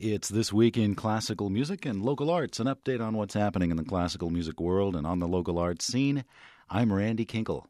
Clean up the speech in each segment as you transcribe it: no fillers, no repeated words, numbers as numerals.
It's This Week in Classical Music and Local Arts, an update on what's happening in the classical music world and on the local arts scene. I'm Randy Kinkle.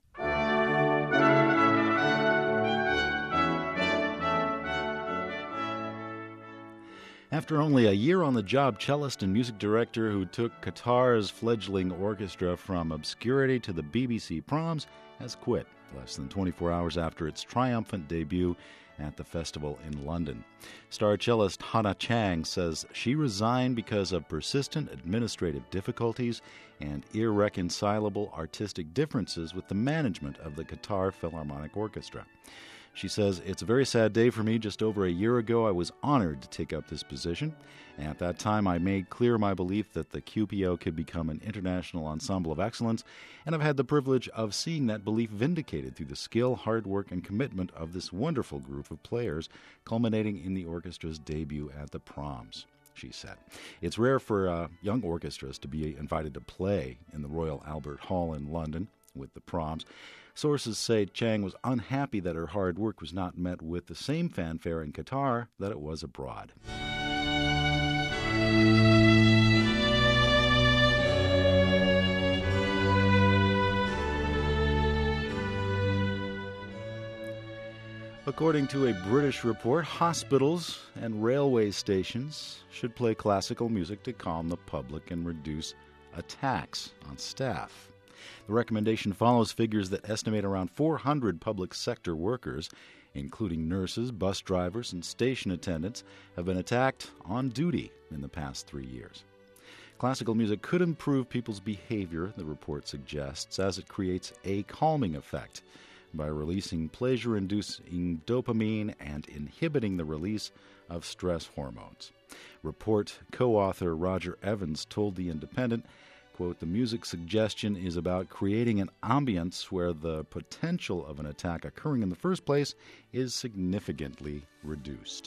After only a year on the job, cellist and music director who took Qatar's fledgling orchestra from obscurity to the BBC Proms has quit less than 24 hours after its triumphant debut at the festival in London. Star cellist Hannah Chang says she resigned because of persistent administrative difficulties and irreconcilable artistic differences with the management of the Qatar Philharmonic Orchestra. She says, "It's a very sad day for me. Just over a year ago, I was honored to take up this position. At that time, I made clear my belief that the QPO could become an international ensemble of excellence, and I've had the privilege of seeing that belief vindicated through the skill, hard work, and commitment of this wonderful group of players, culminating in the orchestra's debut at the Proms," she said. It's rare for young orchestras to be invited to play in the Royal Albert Hall in London with the Proms. Sources say Chang was unhappy that her hard work was not met with the same fanfare in Qatar that it was abroad. According to a British report, hospitals and railway stations should play classical music to calm the public and reduce attacks on staff. The recommendation follows figures that estimate around 400 public sector workers, including nurses, bus drivers, and station attendants, have been attacked on duty in the past 3 years. Classical music could improve people's behavior, the report suggests, as it creates a calming effect by releasing pleasure-inducing dopamine and inhibiting the release of stress hormones. Report co-author Roger Evans told The Independent, quote, "The music suggestion is about creating an ambience where the potential of an attack occurring in the first place is significantly reduced."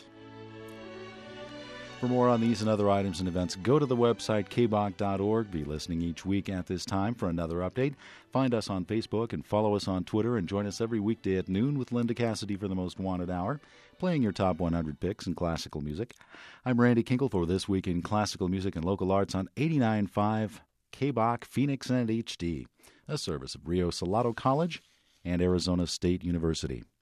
For more on these and other items and events, go to the website kbach.org. Be listening each week at this time for another update. Find us on Facebook and follow us on Twitter, and join us every weekday at noon with Linda Cassidy for the Most Wanted Hour, playing your top 100 picks in classical music. I'm Randy Kinkle for This Week in Classical Music and Local Arts on 89.5 KBach, Phoenix and HD, a service of Rio Salado College and Arizona State University.